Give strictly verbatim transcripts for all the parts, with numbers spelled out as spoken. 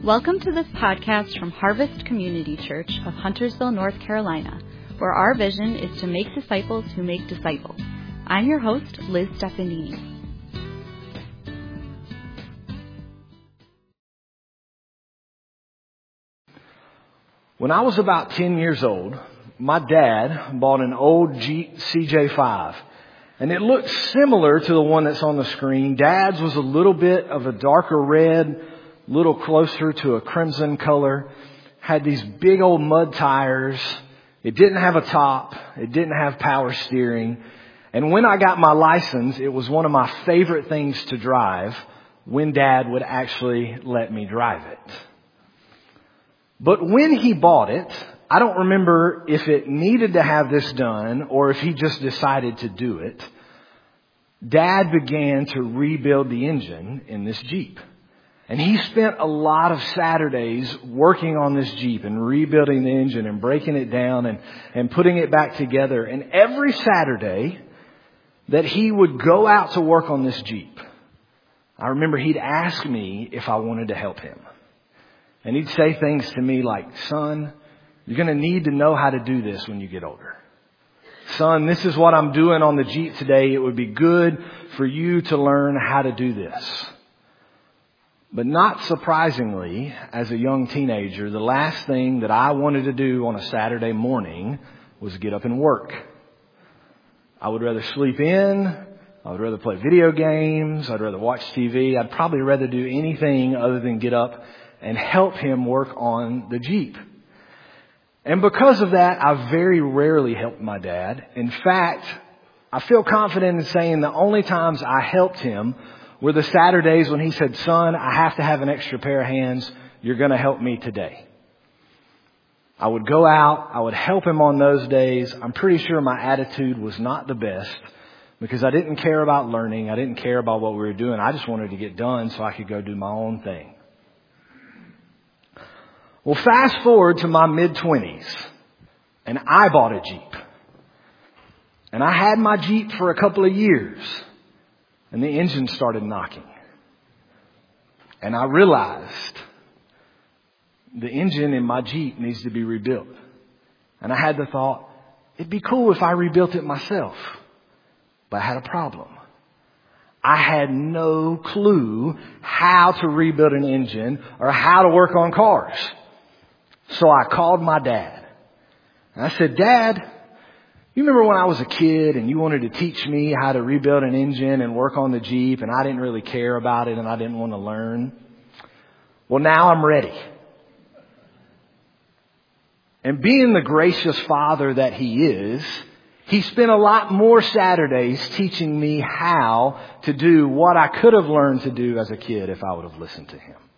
Welcome to this podcast from Harvest Community Church of Huntersville, North Carolina, where our vision is to make disciples who make disciples. I'm your host, Liz Stefanini. When I was about ten years old, my dad bought an old Jeep C J five. And it looked similar to the one that's on the screen. Dad's was a little bit of a darker red, little closer to a crimson color. Had these big old mud tires. It didn't have a top. It didn't have power steering. And when I got my license, it was one of my favorite things to drive when Dad would actually let me drive it. But when he bought it, I don't remember if it needed to have this done or if he just decided to do it. Dad began to rebuild the engine in this Jeep. And he spent a lot of Saturdays working on this Jeep and rebuilding the engine and breaking it down and, and putting it back together. And every Saturday that he would go out to work on this Jeep, I remember he'd ask me if I wanted to help him. And he'd say things to me like, "Son, you're going to need to know how to do this when you get older. Son, this is what I'm doing on the Jeep today. It would be good for you to learn how to do this." But not surprisingly, as a young teenager, the last thing that I wanted to do on a Saturday morning was get up and work. I would rather sleep in. I would rather play video games. I'd rather watch T V. I'd probably rather do anything other than get up and help him work on the Jeep. And because of that, I very rarely helped my dad. In fact, I feel confident in saying the only times I helped him were the Saturdays when he said, "Son, I have to have an extra pair of hands. You're going to help me today." I would go out. I would help him on those days. I'm pretty sure my attitude was not the best because I didn't care about learning. I didn't care about what we were doing. I just wanted to get done so I could go do my own thing. Well, fast forward to my mid-twenties, and I bought a Jeep. And I had my Jeep for a couple of years, and the engine started knocking. And I realized the engine in my Jeep needs to be rebuilt. And I had the thought, it'd be cool if I rebuilt it myself. But I had a problem. I had no clue how to rebuild an engine or how to work on cars. So I called my dad. And I said, "Dad, you remember when I was a kid and you wanted to teach me how to rebuild an engine and work on the Jeep and I didn't really care about it and I didn't want to learn? Well, now I'm ready." And being the gracious father that he is, he spent a lot more Saturdays teaching me how to do what I could have learned to do as a kid if I would have listened to him.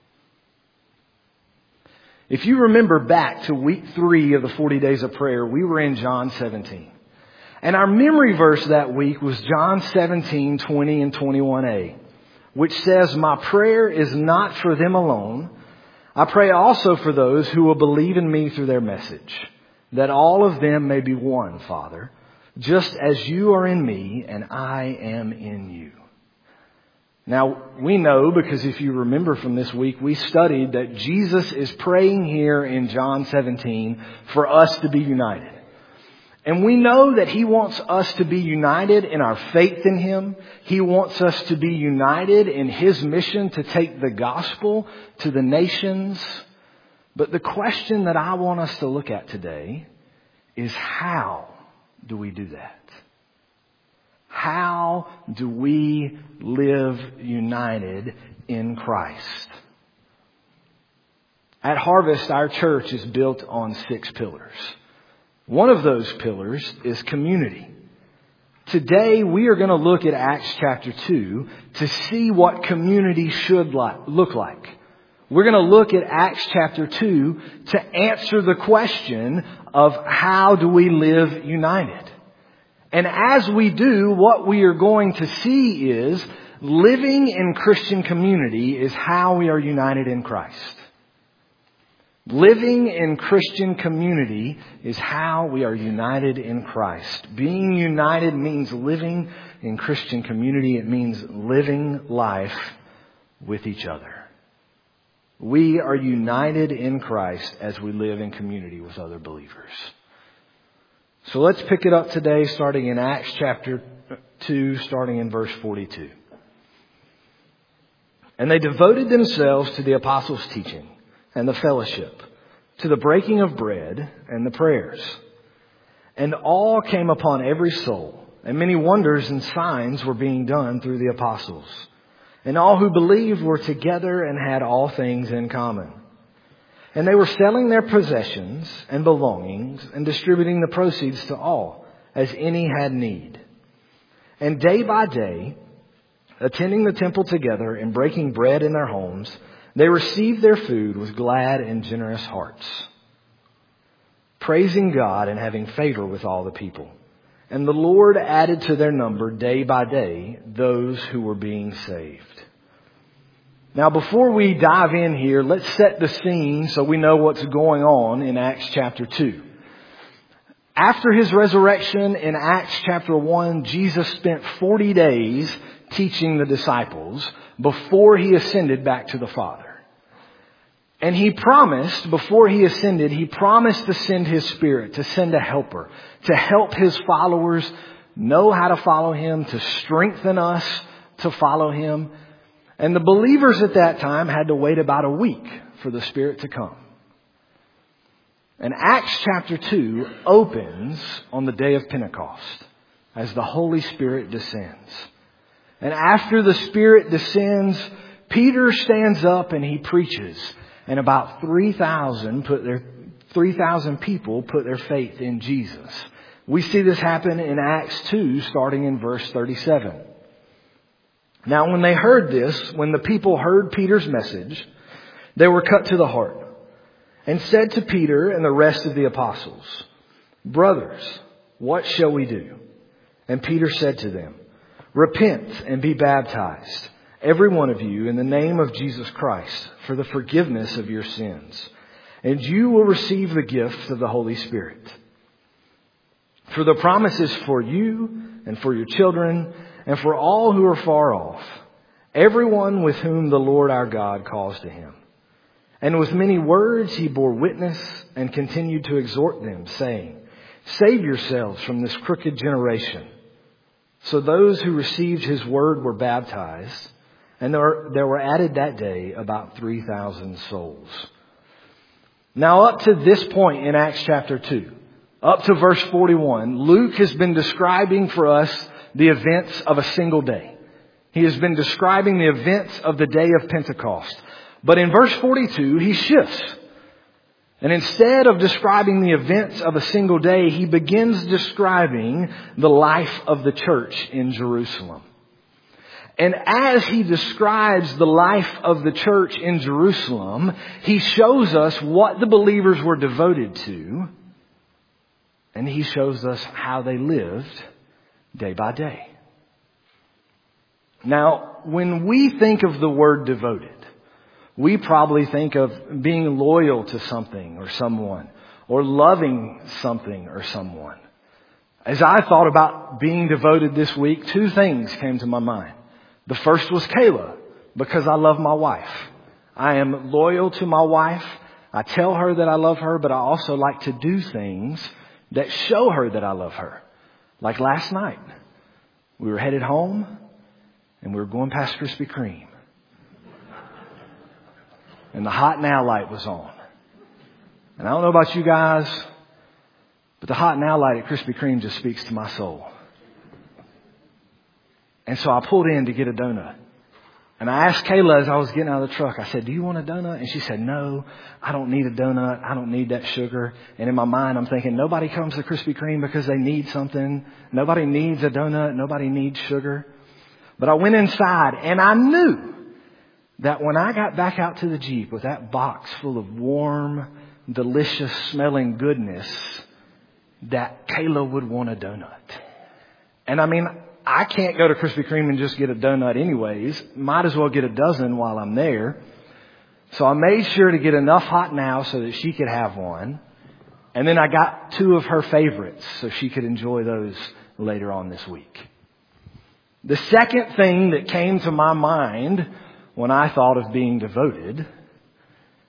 If you remember back to week three of the forty days of prayer, we were in John seventeen. And our memory verse that week was John seventeen, twenty and twenty-one a, which says, "My prayer is not for them alone. I pray also for those who will believe in me through their message, that all of them may be one, Father, just as you are in me and I am in you." Now, we know, because if you remember from this week, we studied that Jesus is praying here in John seventeen for us to be united. And we know that he wants us to be united in our faith in him. He wants us to be united in his mission to take the gospel to the nations. But the question that I want us to look at today is, how do we do that? How do we live united in Christ? At Harvest, our church is built on six pillars. One of those pillars is community. Today, we are going to look at Acts chapter two to see what community should look like. We're going to look at Acts chapter two to answer the question of how do we live united. And as we do, what we are going to see is living in Christian community is how we are united in Christ. Living in Christian community is how we are united in Christ. Being united means living in Christian community. It means living life with each other. We are united in Christ as we live in community with other believers. So let's pick it up today, starting in Acts chapter two, starting in verse forty-two. And they devoted themselves to the apostles' teaching and the fellowship, to the breaking of bread and the prayers. And awe came upon every soul, and many wonders and signs were being done through the apostles. And all who believed were together and had all things in common. And they were selling their possessions and belongings and distributing the proceeds to all, as any had need. And day by day, attending the temple together and breaking bread in their homes, they received their food with glad and generous hearts, praising God and having favor with all the people. And the Lord added to their number day by day those who were being saved. Now, before we dive in here, let's set the scene so we know what's going on in Acts chapter two. After his resurrection in Acts chapter one, Jesus spent forty days teaching the disciples before he ascended back to the Father. And he promised, before he ascended, he promised to send his Spirit, to send a helper, to help his followers know how to follow him, to strengthen us to follow him. And the believers at that time had to wait about a week for the Spirit to come. And Acts chapter two opens on the day of Pentecost as the Holy Spirit descends. And after the Spirit descends, Peter stands up and he preaches. And about three thousand put their three thousand people put their faith in Jesus. We see this happen in Acts two, starting in verse thirty-seven. Now, when they heard this, when the people heard Peter's message, they were cut to the heart and said to Peter and the rest of the apostles, "Brothers, what shall we do?" And Peter said to them, "Repent and be baptized, every one of you, in the name of Jesus Christ, for the forgiveness of your sins, and you will receive the gift of the Holy Spirit. For the promise is for you and for your children and for all who are far off, everyone with whom the Lord our God calls to him." And with many words he bore witness and continued to exhort them, saying, "Save yourselves from this crooked generation." So those who received his word were baptized, and there were, there were added that day about three thousand souls. Now, up to this point in Acts chapter two, up to verse forty-one, Luke has been describing for us the events of a single day. He has been describing the events of the day of Pentecost. But in verse forty-two, he shifts. And instead of describing the events of a single day, he begins describing the life of the church in Jerusalem. And as he describes the life of the church in Jerusalem, he shows us what the believers were devoted to, and he shows us how they lived day by day. Now, when we think of the word devoted, we probably think of being loyal to something or someone, or loving something or someone. As I thought about being devoted this week, two things came to my mind. The first was Kayla, because I love my wife. I am loyal to my wife. I tell her that I love her, but I also like to do things that show her that I love her. Like last night, we were headed home and we were going past Krispy Kreme. And the hot now light was on. And I don't know about you guys, but the hot now light at Krispy Kreme just speaks to my soul. And so I pulled in to get a donut. And I asked Kayla as I was getting out of the truck, I said, "Do you want a donut?" And she said, "No, I don't need a donut. I don't need that sugar." And in my mind, I'm thinking, nobody comes to Krispy Kreme because they need something. Nobody needs a donut. Nobody needs sugar. But I went inside and I knew that when I got back out to the Jeep with that box full of warm, delicious smelling goodness, that Kayla would want a donut. And I mean, I can't go to Krispy Kreme and just get a donut anyways. Might as well get a dozen while I'm there. So I made sure to get enough hot now so that she could have one. And then I got two of her favorites so she could enjoy those later on this week. The second thing that came to my mind when I thought of being devoted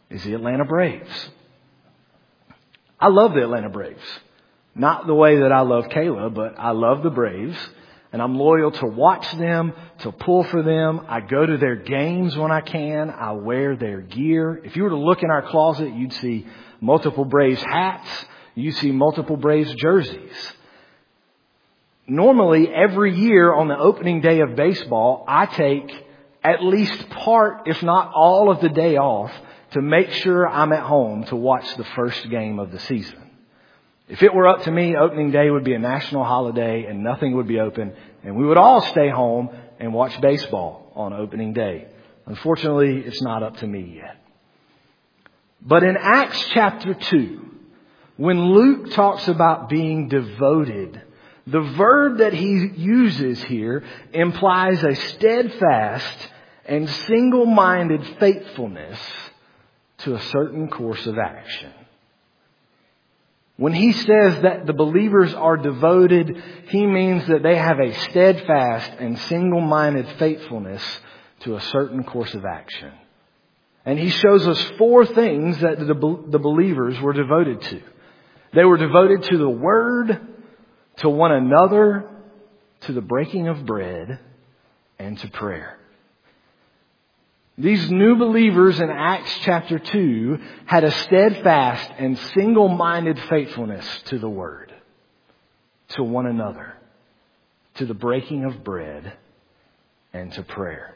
is the Atlanta Braves. I love the Atlanta Braves. Not the way that I love Kayla, but I love the Braves. And I'm loyal to watch them, to pull for them. I go to their games when I can. I wear their gear. If you were to look in our closet, you'd see multiple Braves hats. You see multiple Braves jerseys. Normally, every year on the opening day of baseball, I take at least part, if not all of the day off to make sure I'm at home to watch the first game of the season. If it were up to me, opening day would be a national holiday and nothing would be open, and we would all stay home and watch baseball on opening day. Unfortunately, it's not up to me yet. But in Acts chapter two, when Luke talks about being devoted, the verb that he uses here implies a steadfast and single-minded faithfulness to a certain course of action. When he says that the believers are devoted, he means that they have a steadfast and single-minded faithfulness to a certain course of action. And he shows us four things that the, the believers were devoted to. They were devoted to the Word, to one another, to the breaking of bread, and to prayer. These new believers in Acts chapter two had a steadfast and single-minded faithfulness to the Word, to one another, to the breaking of bread, and to prayer.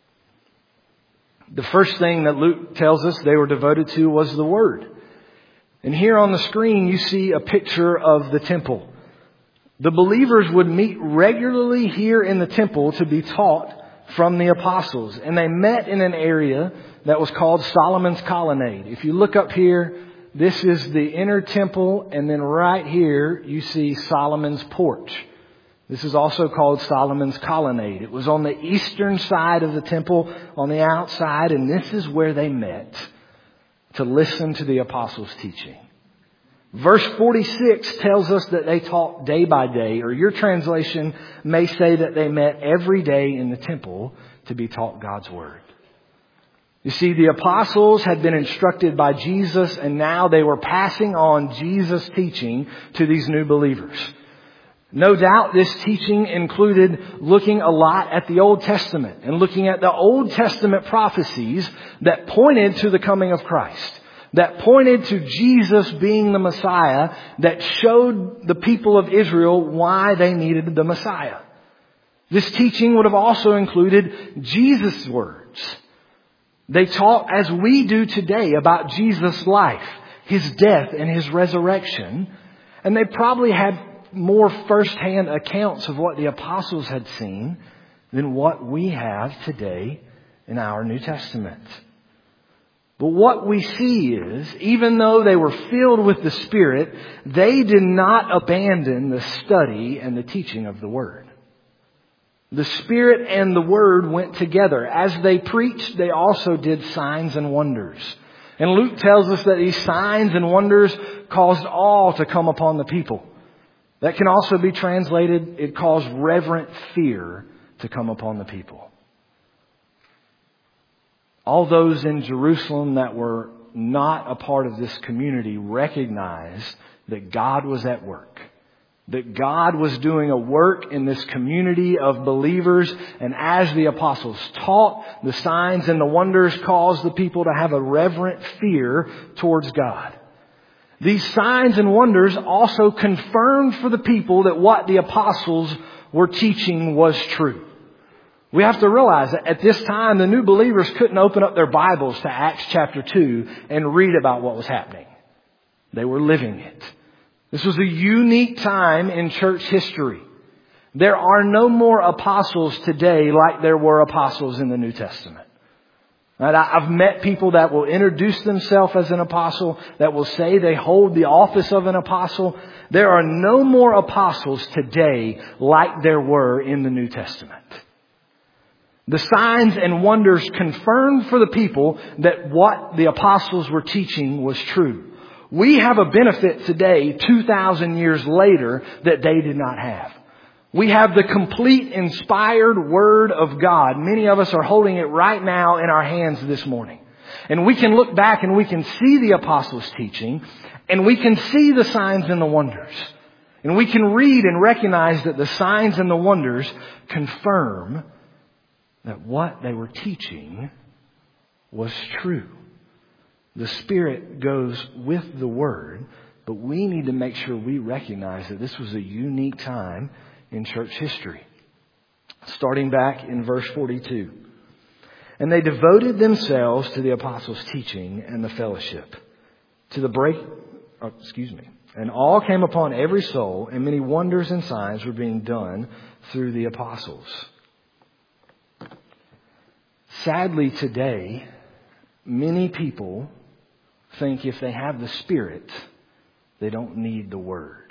The first thing that Luke tells us they were devoted to was the Word. And here on the screen you see a picture of the temple. The believers would meet regularly here in the temple to be taught from the apostles. And they met in an area that was called Solomon's Colonnade. If you look up here, this is the inner temple. And then right here, you see Solomon's porch. This is also called Solomon's Colonnade. It was on the eastern side of the temple, on the outside. And this is where they met to listen to the apostles' teaching. Verse forty-six tells us that they taught day by day, or your translation may say that they met every day in the temple to be taught God's Word. You see, the apostles had been instructed by Jesus, and now they were passing on Jesus' teaching to these new believers. No doubt this teaching included looking a lot at the Old Testament and looking at the Old Testament prophecies that pointed to the coming of Christ, that pointed to Jesus being the Messiah, that showed the people of Israel why they needed the Messiah. This teaching would have also included Jesus' words. They taught, as we do today, about Jesus' life, His death, and His resurrection. And they probably had more first-hand accounts of what the apostles had seen than what we have today in our New Testament. But what we see is, even though they were filled with the Spirit, they did not abandon the study and the teaching of the Word. The Spirit and the Word went together. As they preached, they also did signs and wonders. And Luke tells us that these signs and wonders caused awe to come upon the people. That can also be translated, it caused reverent fear to come upon the people. All those in Jerusalem that were not a part of this community recognized that God was at work. That God was doing a work in this community of believers. And as the apostles taught, the signs and the wonders caused the people to have a reverent fear towards God. These signs and wonders also confirmed for the people that what the apostles were teaching was true. We have to realize that at this time, the new believers couldn't open up their Bibles to Acts chapter two and read about what was happening. They were living it. This was a unique time in church history. There are no more apostles today like there were apostles in the New Testament. Right? I've met people that will introduce themselves as an apostle, that will say they hold the office of an apostle. There are no more apostles today like there were in the New Testament. The signs and wonders confirmed for the people that what the apostles were teaching was true. We have a benefit today, two thousand years later, that they did not have. We have the complete inspired Word of God. Many of us are holding it right now in our hands this morning. And we can look back and we can see the apostles' teaching, and we can see the signs and the wonders. And we can read and recognize that the signs and the wonders confirm that what they were teaching was true. The Spirit goes with the Word, but we need to make sure we recognize that this was a unique time in church history. Starting back in verse forty-two. And they devoted themselves to the apostles' teaching and the fellowship, to the break, oh, excuse me. And all came upon every soul, and many wonders and signs were being done through the apostles. Sadly today, many people think if they have the Spirit, they don't need the Word.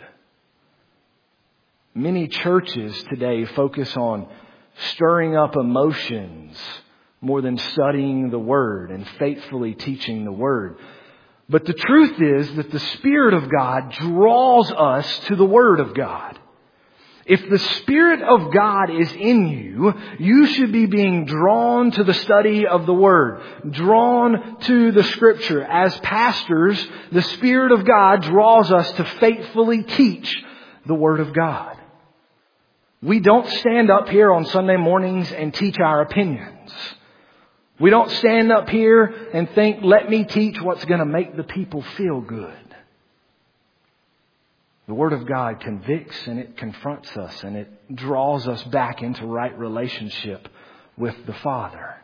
Many churches today focus on stirring up emotions more than studying the Word and faithfully teaching the Word. But the truth is that the Spirit of God draws us to the Word of God. If the Spirit of God is in you, you should be being drawn to the study of the Word, drawn to the Scripture. As pastors, the Spirit of God draws us to faithfully teach the Word of God. We don't stand up here on Sunday mornings and teach our opinions. We don't stand up here and think, let me teach what's going to make the people feel good. The Word of God convicts and it confronts us and it draws us back into right relationship with the Father.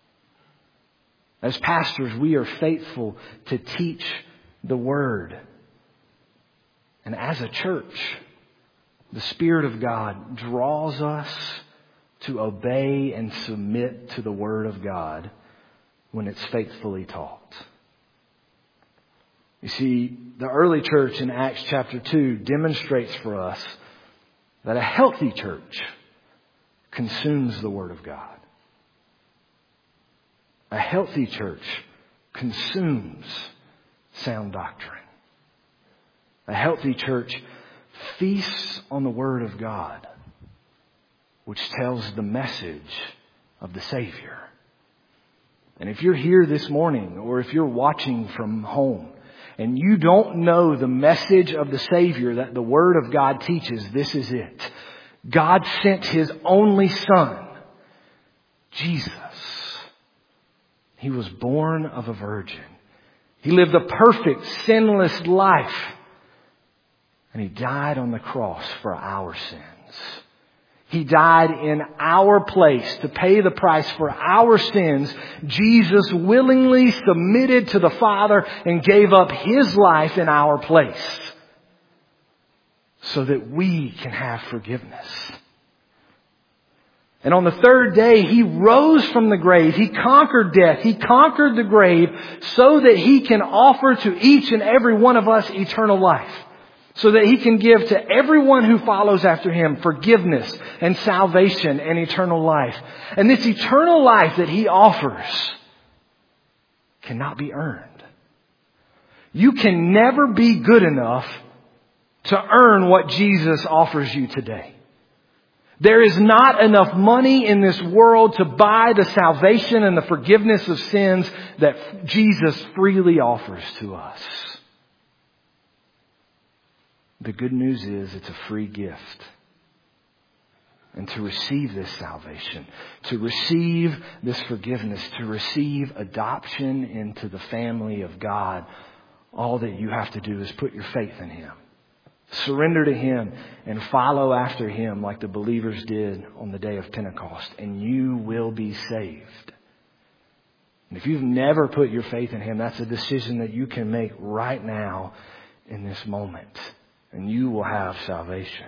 As pastors, we are faithful to teach the Word. And as a church, the Spirit of God draws us to obey and submit to the Word of God when it's faithfully taught. You see, the early church in Acts chapter two demonstrates for us that a healthy church consumes the Word of God. A healthy church consumes sound doctrine. A healthy church feasts on the Word of God, which tells the message of the Savior. And if you're here this morning, or if you're watching from home, and you don't know the message of the Savior that the Word of God teaches, this is it. God sent His only Son, Jesus. He was born of a virgin. He lived a perfect, sinless life. And He died on the cross for our sins. He died in our place to pay the price for our sins. Jesus willingly submitted to the Father and gave up His life in our place so that we can have forgiveness. And on the third day, He rose from the grave. He conquered death. He conquered the grave so that He can offer to each and every one of us eternal life. So that He can give to everyone who follows after Him forgiveness and salvation and eternal life. And this eternal life that He offers cannot be earned. You can never be good enough to earn what Jesus offers you today. There is not enough money in this world to buy the salvation and the forgiveness of sins that Jesus freely offers to us. The good news is it's a free gift. And to receive this salvation, to receive this forgiveness, to receive adoption into the family of God, all that you have to do is put your faith in Him. Surrender to Him and follow after Him like the believers did on the day of Pentecost, and you will be saved. And if you've never put your faith in Him, that's a decision that you can make right now in this moment. And you will have salvation.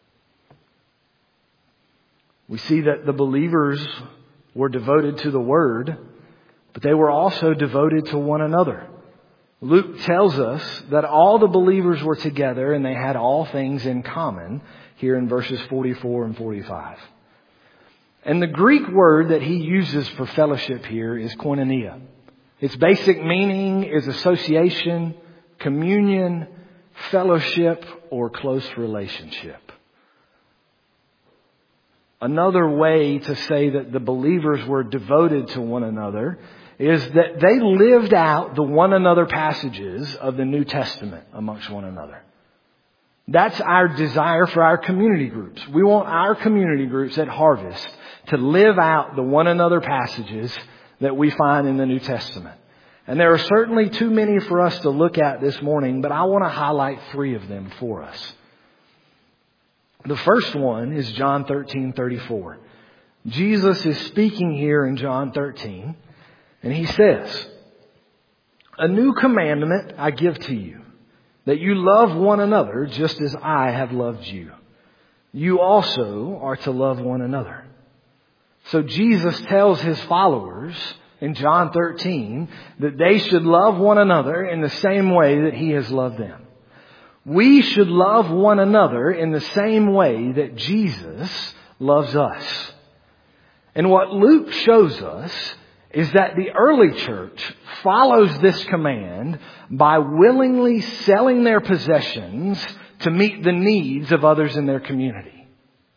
We see that the believers were devoted to the Word, but they were also devoted to one another. Luke tells us that all the believers were together and they had all things in common here in verses forty-four and forty-five. And the Greek word that he uses for fellowship here is koinonia. Its basic meaning is association, communion, fellowship, or close relationship. Another way to say that the believers were devoted to one another is that they lived out the one another passages of the New Testament amongst one another. That's our desire for our community groups. We want our community groups at Harvest to live out the one another passages that we find in the New Testament. And there are certainly too many for us to look at this morning, but I want to highlight three of them for us. The first one is John thirteen thirty-four. Jesus is speaking here in John thirteen, and he says, "A new commandment I give to you, that you love one another just as I have loved you. You also are to love one another." So Jesus tells his followers in John thirteen that they should love one another in the same way that he has loved them. We should love one another in the same way that Jesus loves us. And what Luke shows us is that the early church follows this command by willingly selling their possessions to meet the needs of others in their community.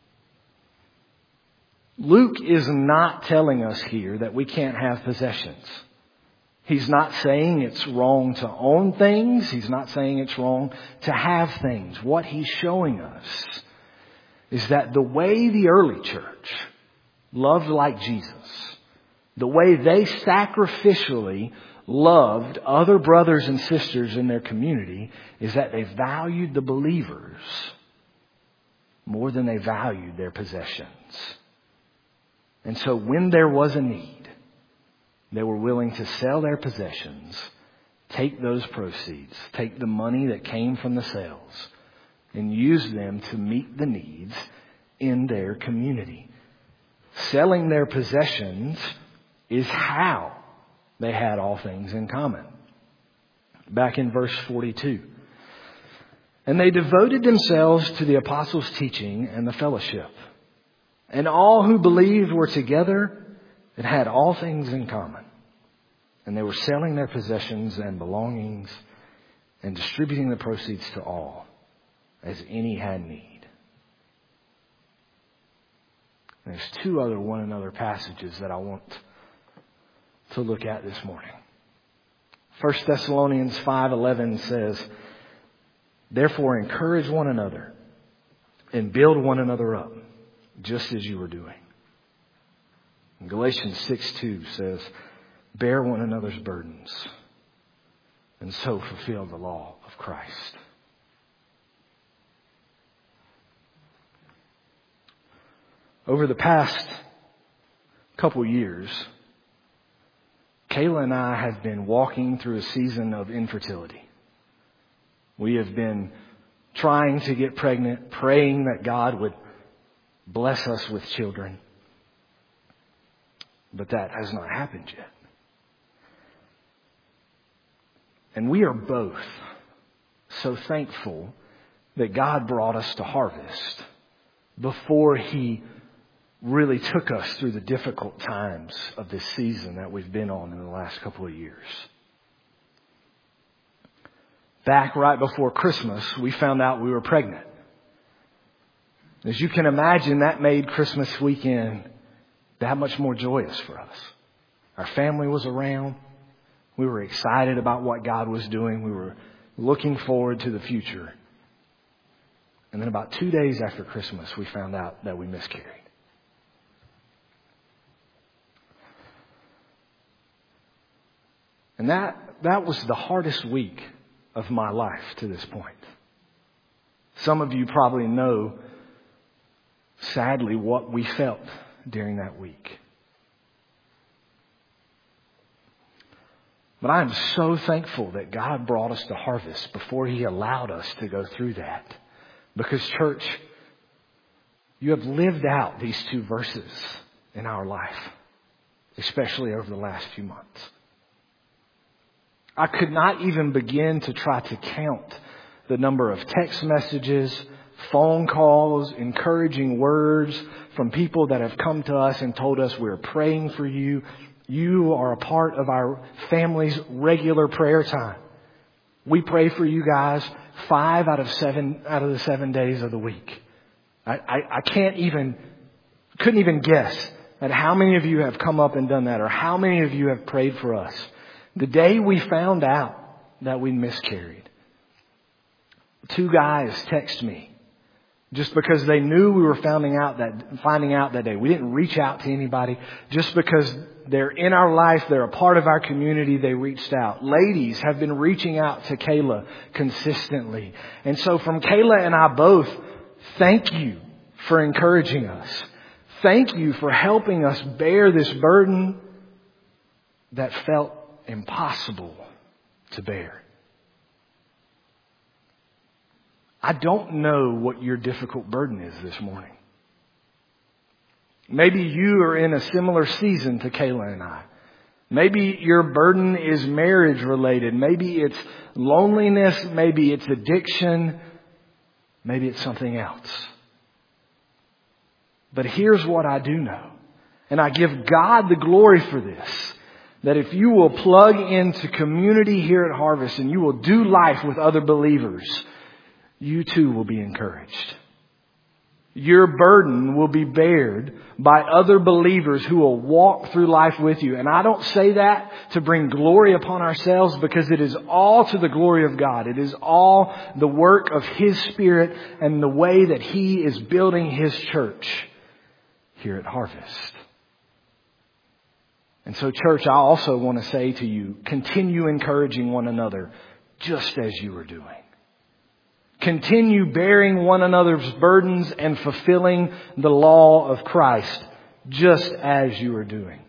Luke is not telling us here that we can't have possessions. He's not saying it's wrong to own things. He's not saying it's wrong to have things. What he's showing us is that the way the early church loved like Jesus, the way they sacrificially loved other brothers and sisters in their community, is that they valued the believers more than they valued their possessions. And so when there was a need, they were willing to sell their possessions, take those proceeds, take the money that came from the sales, and use them to meet the needs in their community. Selling their possessions is how they had all things in common. Back in verse forty-two. "And they devoted themselves to the apostles' teaching and the fellowship. And all who believed were together and had all things in common. And they were selling their possessions and belongings and distributing the proceeds to all, as any had need." There's two other one another passages that I want to look at this morning. First Thessalonians five eleven says, "Therefore encourage one another and build one another up, just as you are doing." And Galatians six two says, "Bear one another's burdens and so fulfill the law of Christ." Over the past couple years, Kayla and I have been walking through a season of infertility. We have been trying to get pregnant, praying that God would bless us with children. But that has not happened yet. And we are both so thankful that God brought us to Harvest before He really took us through the difficult times of this season that we've been on in the last couple of years. Back right before Christmas, we found out we were pregnant. As you can imagine, that made Christmas weekend that much more joyous for us. Our family was around. We were excited about what God was doing. We were looking forward to the future. And then about two days after Christmas, we found out that we miscarried. And that, that was the hardest week of my life to this point. Some of you probably know, sadly, what we felt during that week. But I am so thankful that God brought us to Harvest before He allowed us to go through that. Because, church, you have lived out these two verses in our life, especially over the last few months. I could not even begin to try to count the number of text messages, phone calls, encouraging words from people that have come to us and told us we're praying for you. You are a part of our family's regular prayer time. We pray for you guys five out of seven out of the seven days of the week. I, I, I can't even, couldn't even guess at how many of you have come up and done that, or how many of you have prayed for us. The day we found out that we miscarried, two guys text me just because they knew we were finding out that finding out that day. We didn't reach out to anybody. Just because they're in our life, they're a part of our community, they reached out. Ladies have been reaching out to Kayla consistently. And so from Kayla and I both, thank you for encouraging us. Thank you for helping us bear this burden that felt impossible to bear. I don't know what your difficult burden is this morning. Maybe you are in a similar season to Kayla and I. Maybe your burden is marriage related. Maybe it's loneliness. Maybe it's addiction. Maybe it's something else. But here's what I do know. And I give God the glory for this. That if you will plug into community here at Harvest and you will do life with other believers, you too will be encouraged. Your burden will be bared by other believers who will walk through life with you. And I don't say that to bring glory upon ourselves, because it is all to the glory of God. It is all the work of His Spirit and the way that He is building His church here at Harvest. And so, church, I also want to say to you, continue encouraging one another just as you are doing. Continue bearing one another's burdens and fulfilling the law of Christ just as you are doing.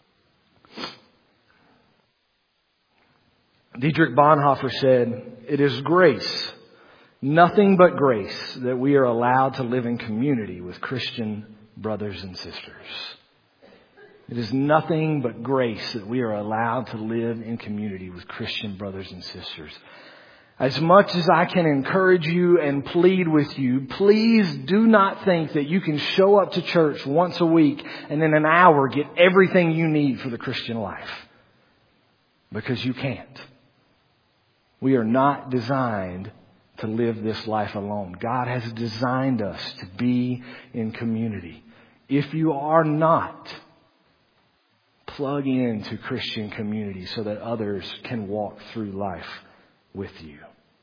Dietrich Bonhoeffer said, "It is grace, nothing but grace, that we are allowed to live in community with Christian brothers and sisters." It is nothing but grace that we are allowed to live in community with Christian brothers and sisters. As much as I can encourage you and plead with you, please do not think that you can show up to church once a week and in an hour get everything you need for the Christian life. Because you can't. We are not designed to live this life alone. God has designed us to be in community. If you are not, plug into Christian community so that others can walk through life with you.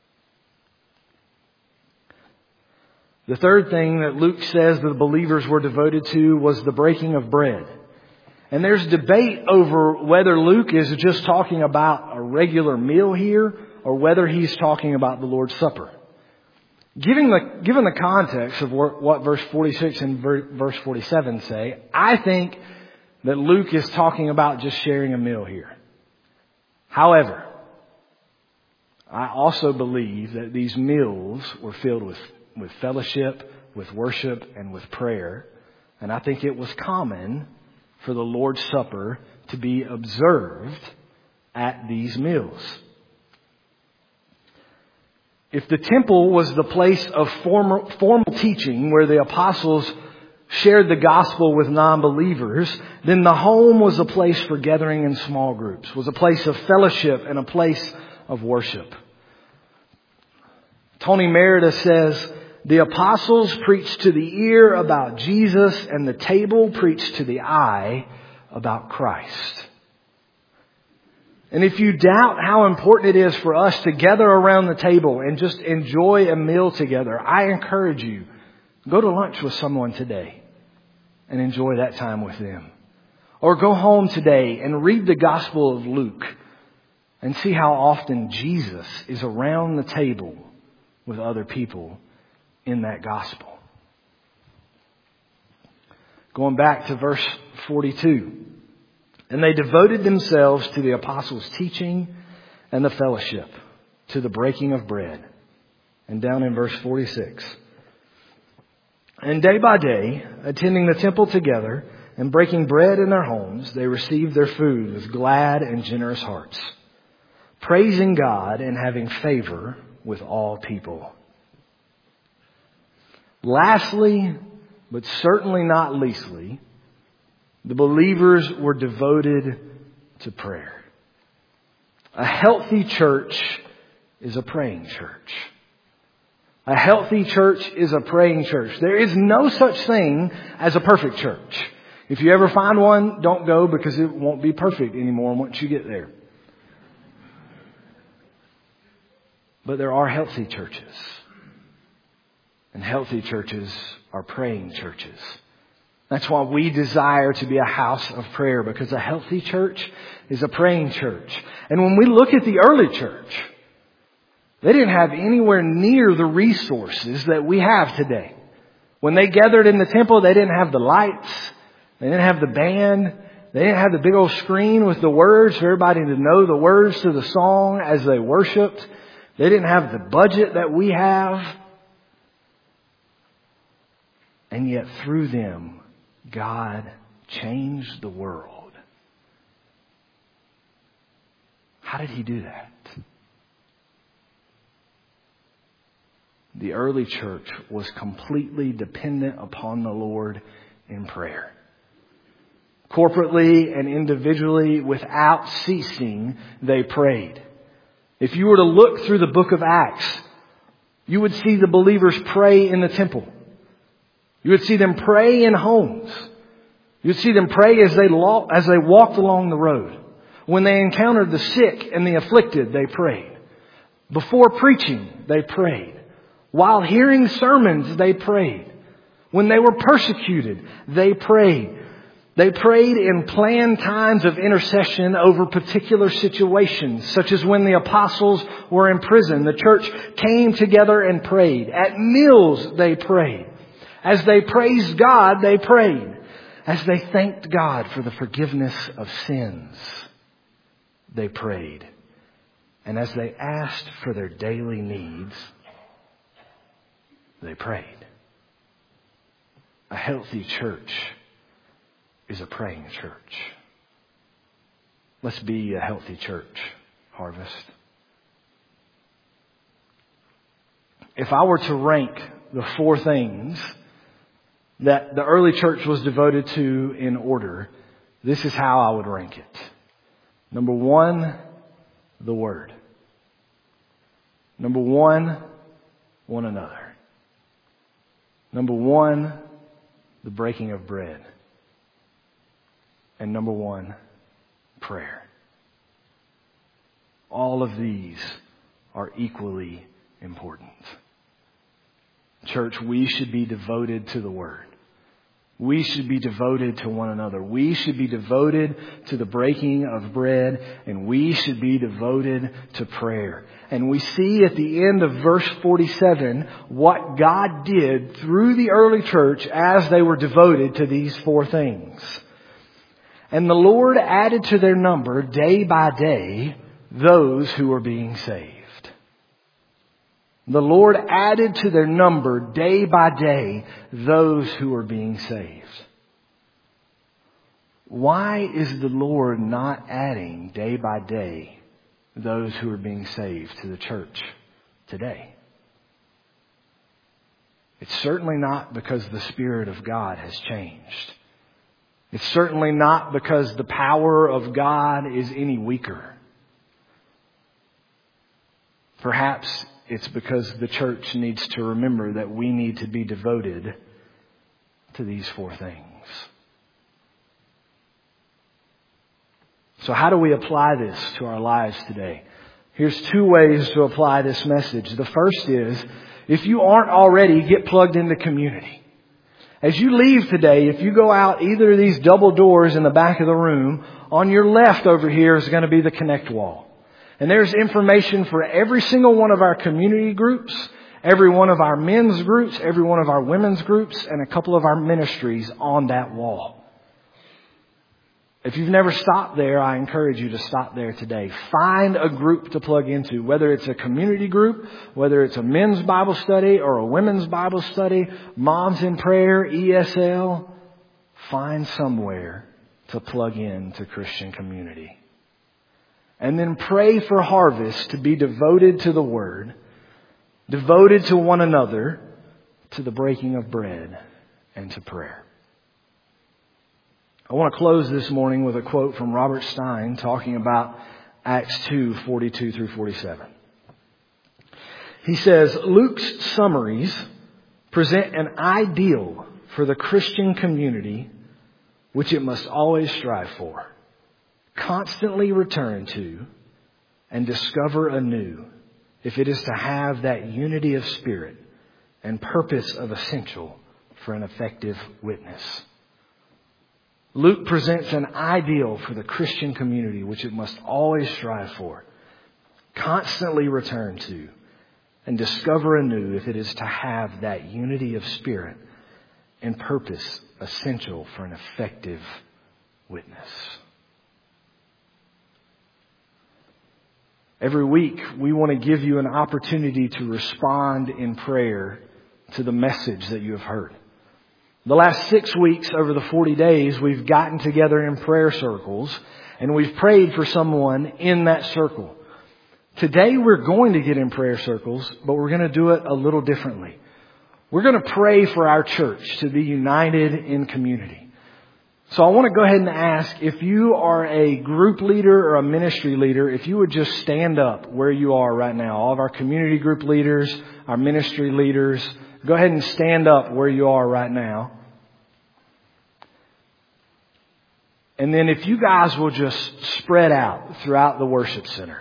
The third thing that Luke says the believers were devoted to was the breaking of bread. And there's debate over whether Luke is just talking about a regular meal here or whether he's talking about the Lord's Supper. Given the, given the context of what verse forty-six and verse forty-seven say, I think that Luke is talking about just sharing a meal here. However, I also believe that these meals were filled with, with fellowship, with worship, and with prayer. And I think it was common for the Lord's Supper to be observed at these meals. If the temple was the place of formal, formal teaching where the apostles shared the gospel with non-believers, then the home was a place for gathering in small groups, was a place of fellowship and a place of worship. Tony Merida says, the apostles preached to the ear about Jesus and the table preached to the eye about Christ. And if you doubt how important it is for us to gather around the table and just enjoy a meal together, I encourage you, go to lunch with someone today and enjoy that time with them. Or go home today and read the Gospel of Luke and see how often Jesus is around the table with other people in that Gospel. Going back to verse forty-two. And they devoted themselves to the apostles' teaching and the fellowship, to the breaking of bread. And down in verse forty-six. And day by day, attending the temple together and breaking bread in their homes, they received their food with glad and generous hearts, praising God and having favor with all people. Lastly, but certainly not leastly, the believers were devoted to prayer. A healthy church is a praying church. A healthy church is a praying church. There is no such thing as a perfect church. If you ever find one, don't go because it won't be perfect anymore once you get there. But there are healthy churches. And healthy churches are praying churches. That's why we desire to be a house of prayer, because a healthy church is a praying church. And when we look at the early church, they didn't have anywhere near the resources that we have today. When they gathered in the temple, they didn't have the lights. They didn't have the band. They didn't have the big old screen with the words for everybody to know the words to the song as they worshiped. They didn't have the budget that we have. And yet through them, God changed the world. How did He do that? The early church was completely dependent upon the Lord in prayer. Corporately and individually, without ceasing, they prayed. If you were to look through the book of Acts, you would see the believers pray in the temple. You would see them pray in homes. You would see them pray as they lo- as they walked along the road. When they encountered the sick and the afflicted, they prayed. Before preaching, they prayed. While hearing sermons, they prayed. When they were persecuted, they prayed. They prayed in planned times of intercession over particular situations, such as when the apostles were in prison. The church came together and prayed. At meals, they prayed. As they praised God, they prayed. As they thanked God for the forgiveness of sins, they prayed. And as they asked for their daily needs, they prayed. A healthy church is a praying church. Let's be a healthy church, Harvest. If I were to rank the four things that the early church was devoted to in order, this is how I would rank it. Number one, the Word. Number one, one another. Number one, the breaking of bread. And number one, prayer. All of these are equally important. Church, we should be devoted to the Word. We should be devoted to one another. We should be devoted to the breaking of bread, and we should be devoted to prayer. And we see at the end of verse forty-seven what God did through the early church as they were devoted to these four things. And the Lord added to their number day by day those who were being saved. The Lord added to their number day by day those who were being saved. Why is the Lord not adding day by day those who are being saved to the church today? It's certainly not because the Spirit of God has changed. It's certainly not because the power of God is any weaker. Perhaps it's because the church needs to remember that we need to be devoted to these four things. So how do we apply this to our lives today? Here's two ways to apply this message. The first is, if you aren't already, get plugged into community. As you leave today, if you go out either of these double doors in the back of the room, on your left over here is going to be the Connect wall. And there's information for every single one of our community groups, every one of our men's groups, every one of our women's groups, and a couple of our ministries on that wall. If you've never stopped there, I encourage you to stop there today. Find a group to plug into, whether it's a community group, whether it's a men's Bible study or a women's Bible study, Moms in Prayer, E S L. Find somewhere to plug in to Christian community. And then pray for Harvest to be devoted to the Word, devoted to one another, to the breaking of bread, and to prayer. I want to close this morning with a quote from Robert Stein talking about Acts two, forty-two through forty-seven. He says, Luke's summaries present an ideal for the Christian community which it must always strive for, constantly return to, and discover anew, if it is to have that unity of spirit and purpose of essential for an effective witness. Luke presents an ideal for the Christian community, which it must always strive for, constantly return to, and discover anew, if it is to have that unity of spirit and purpose essential for an effective witness. Every week, we want to give you an opportunity to respond in prayer to the message that you have heard. The last six weeks, over the forty days, we've gotten together in prayer circles and we've prayed for someone in that circle. Today we're going to get in prayer circles, but we're going to do it a little differently. We're going to pray for our church to be united in community. So I want to go ahead and ask, if you are a group leader or a ministry leader, if you would just stand up where you are right now. All of our community group leaders, our ministry leaders, go ahead and stand up where you are right now. And then if you guys will just spread out throughout the worship center.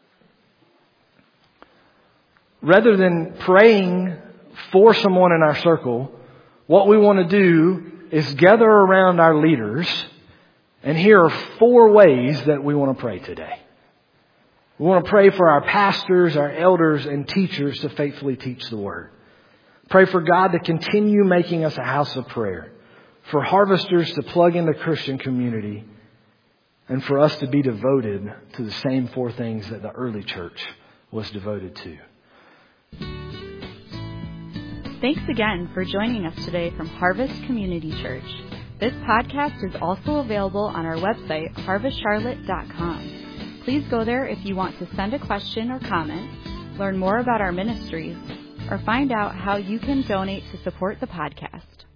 Rather than praying for someone in our circle, what we want to do is gather around our leaders. And here are four ways that we want to pray today. We want to pray for our pastors, our elders, and teachers to faithfully teach the Word. Pray for God to continue making us a house of prayer. For harvesters to plug in the Christian community. And for us to be devoted to the same four things that the early church was devoted to. Thanks again for joining us today from Harvest Community Church. This podcast is also available on our website, harvest charlotte dot com. Please go there if you want to send a question or comment, learn more about our ministries, or find out how you can donate to support the podcast.